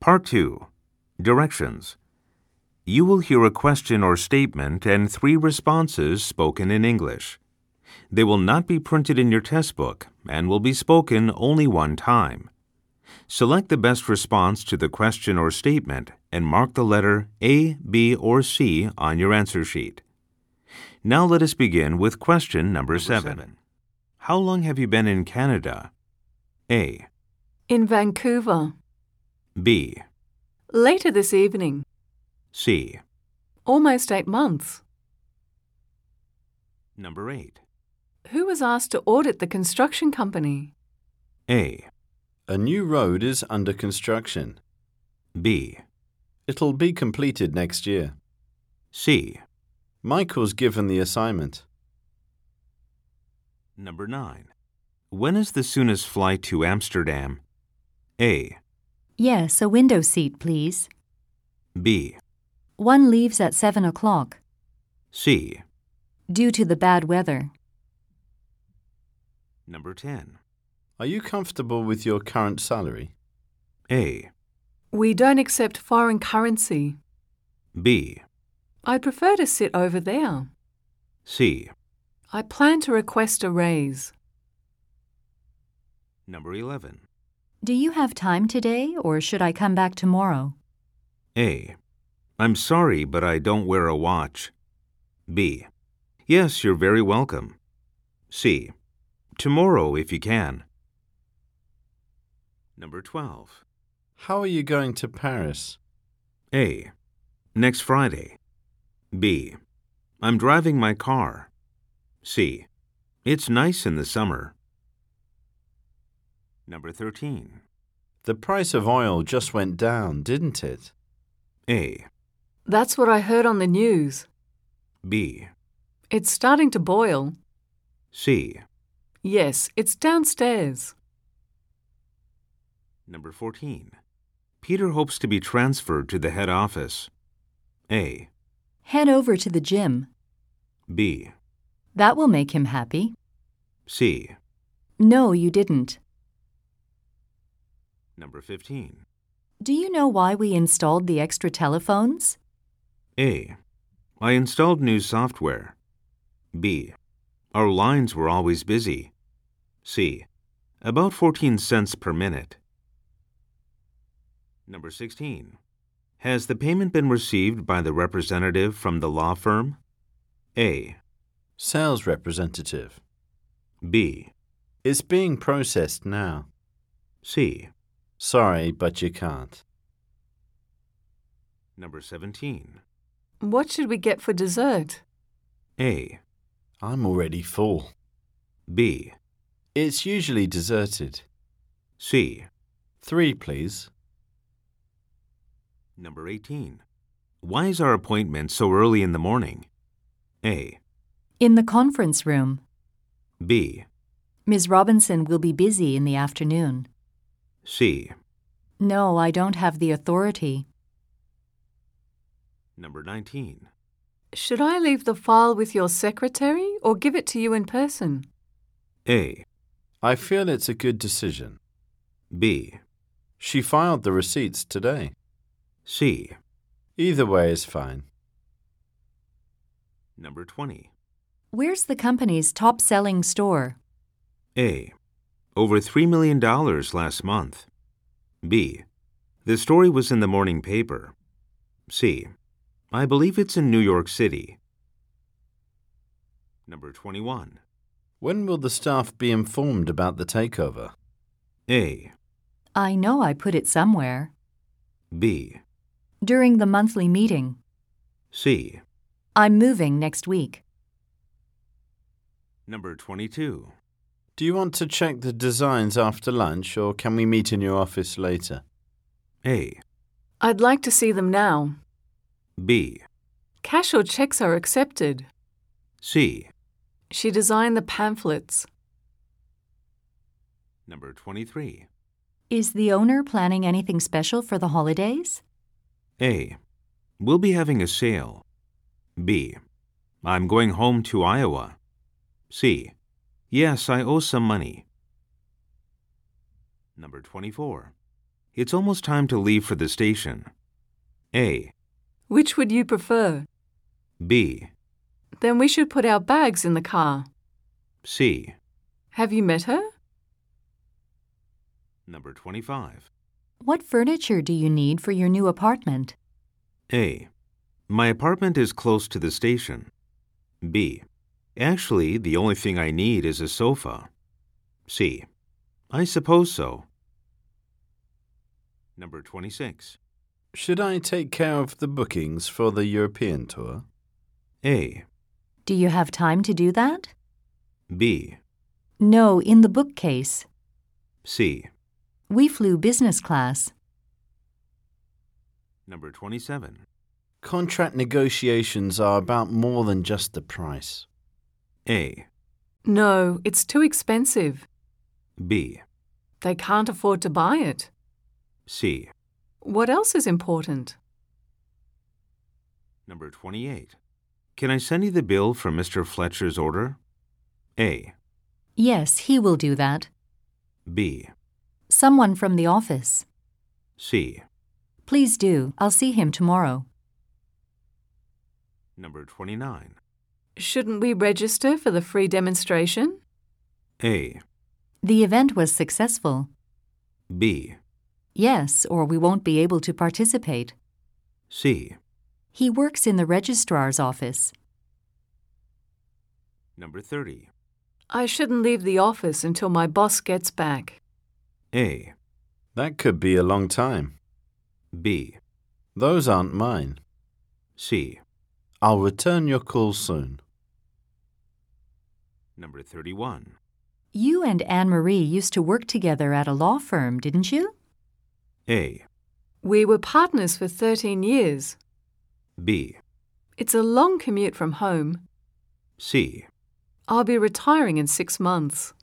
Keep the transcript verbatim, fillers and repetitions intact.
Part two. Directions. You will hear a question or statement and three responses spoken in English. They will not be printed in your test book and will be spoken only one time. Select the best response to the question or statement and mark the letter A, B, or C on your answer sheet. Now let us begin with question number, number seven. seven. How long have you been in Canada? A. In Vancouver. B. Later this evening. C. Almost eight months. Number eight. Who was asked to audit the construction company? A. A new road is under construction. B. It'll be completed next year. C. Michael's given the assignment. Number nine. When is the soonest flight to Amsterdam? A. Yes, a window seat, please. B. One leaves at seven o'clock. C. Due to the bad weather. Number ten. Are you comfortable with your current salary? A. We don't accept foreign currency. B. I'd prefer to sit over there. C. I plan to request a raise. Number eleven. Do you have time today, or should I come back tomorrow? A. I'm sorry, but I don't wear a watch. B. Yes, you're very welcome. C. Tomorrow, if you can. Number twelve. How are you going to Paris? A. Next Friday. B. I'm driving my car. C. It's nice in the summer. Number thirteen. The price of oil just went down, didn't it? A. That's what I heard on the news. B. It's starting to boil. C. Yes, it's downstairs. Number fourteen. Peter hopes to be transferred to the head office. A. Head over to the gym. B. That will make him happy. C. No, you didn't. Number fifteen. Do you know why we installed the extra telephones? A. I installed new software. B. Our lines were always busy. C. About fourteen cents per minute. Number sixteen. Has the payment been received by the representative from the law firm? A. Sales representative. B. It's being processed now. C. Sorry, but you can't. Number seventeen. What should we get for dessert? A. I'm already full. B. It's usually deserted. C. Three, please. Number eighteen. Why is our appointment so early in the morning? A. In the conference room. B. Miz Robinson will be busy in the afternoon. C. No, I don't have the authority. Number nineteen. Should I leave the file with your secretary or give it to you in person? A. I feel it's a good decision. B. She filed the receipts today. C. Either way is fine. Number twenty. Where's the company's top-selling store? A. Over three million dollars last month. B. The story was in the morning paper. C. I believe it's in New York City. Number twenty-one. When will the staff be informed about the takeover? A. I know I put it somewhere. B. During the monthly meeting. C. I'm moving next week. Number twenty-two. Do you want to check the designs after lunch, or can we meet in your office later? A. I'd like to see them now. B. Cash or checks are accepted. C. She designed the pamphlets. Number twenty-three. Is the owner planning anything special for the holidays? A. We'll be having a sale. B. I'm going home to Iowa. C. Yes, I owe some money. Number twenty-four. It's almost time to leave for the station. A. Which would you prefer? B. Then we should put our bags in the car. C. Have you met her? Number twenty-five. What furniture do you need for your new apartment? A. My apartment is close to the station. B. Actually, the only thing I need is a sofa. C. I suppose so. Number twenty-six. Should I take care of the bookings for the European tour? A. Do you have time to do that? B. No, in the bookcase. C. We flew business class. Number twenty-seven. Contract negotiations are about more than just the price. A. No, it's too expensive. B. They can't afford to buy it. C. What else is important? Number twenty-eight. Can I send you the bill for Mister Fletcher's order? A. Yes, he will do that. B. Someone from the office. C. Please do. I'll see him tomorrow. Number twenty-nine. Shouldn't we register for the free demonstration? A. The event was successful. B. Yes, or we won't be able to participate. C. He works in the registrar's office. Number thirty. I shouldn't leave the office until my boss gets back. A. That could be a long time. B. Those aren't mine. C. I'll return your call soon. Number thirty-one. You and Anne-Marie used to work together at a law firm, didn't you? A. We were partners for thirteen years. B. It's a long commute from home. C. I'll be retiring in six months.